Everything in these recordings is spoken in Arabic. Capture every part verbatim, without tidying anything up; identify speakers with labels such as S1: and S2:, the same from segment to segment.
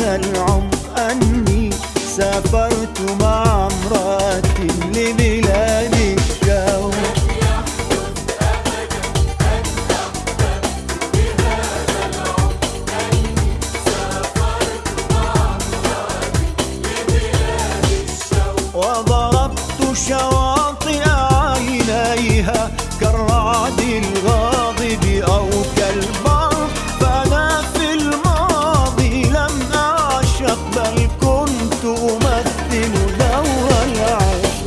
S1: بهذا العمر أني سافرت مع امرأة لبلاد الشوق. وضربت شواطئ عينيها كالرعد الغاضب أو كالبرق، فأنا في الماضي لم أعشق بل كنت أمثل دور العشق.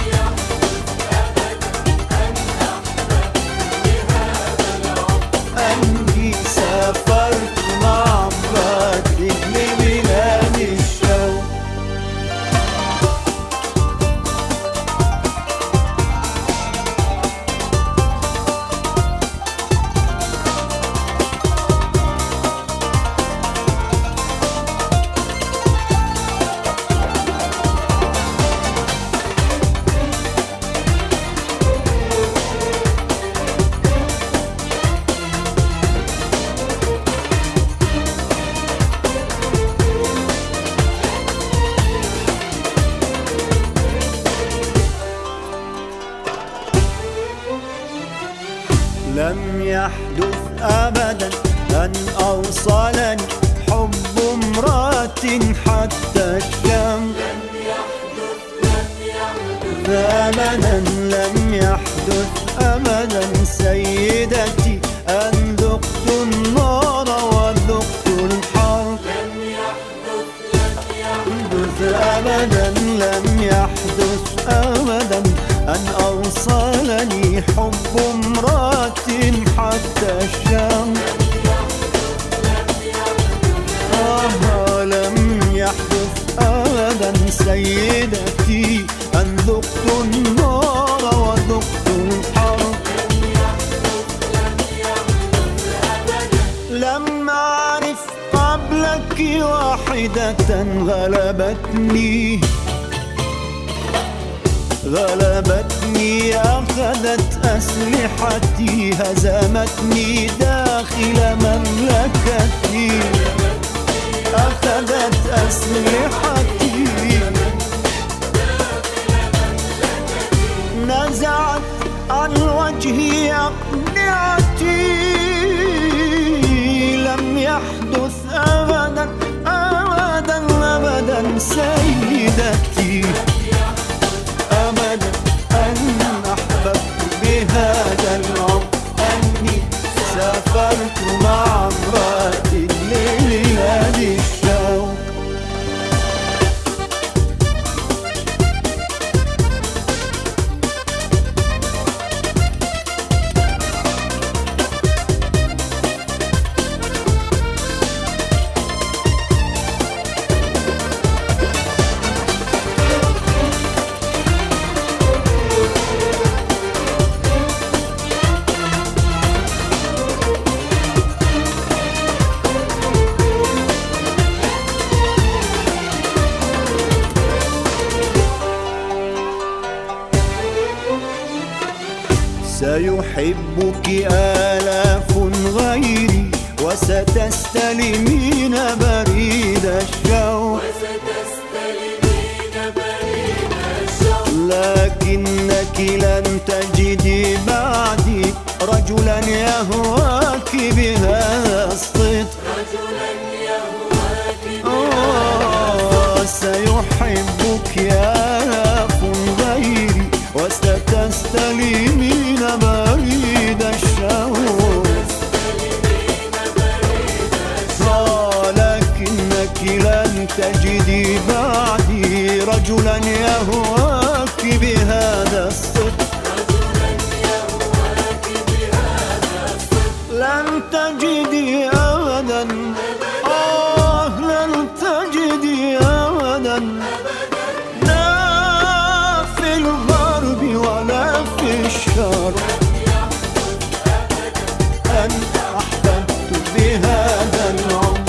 S1: أني سافرت مع امرأة لبلاد الشوق. لم يحدث أبدا أن أوصلني حب امرأة حتى الشمس. أبدا لم يحدث أبدا سيدتي أن ذقت النار وذقت الحرب. أبدا لم يحدث أبدا أن أوصلني حب امرأة حتى الشام. آه لم يحدث أبدا سيدتي أن ذقت النار وذقت الحرب. لم أعرف قبلك واحدة غلبتني غلبتني أخذت أسلحتي هزمتني داخل مملكتي. أخذت أسلحتي نزعت عن وجهي أقنعتي. لم يحدث أبدا أبدا أبدا سيدتي أبدا أن أحببت بهذا العمر أني سافرت مع امرأة لبلاد الشوق. سيحبك آلاف غيري وستستلمين بريد الشوق. لكنك لن تجدي بعدي رجلا يهواك بهذا الصدق. سيحبك آلاف غيري وستستلمين بريد الشوق. لكنك لن تجدي بعدي رجلا يهواك بهذا الصدق. لن تجدي أبدا آه لن تجدي أبدا لا في الغرب ولا في الشرق أن أحببت بهذا العمر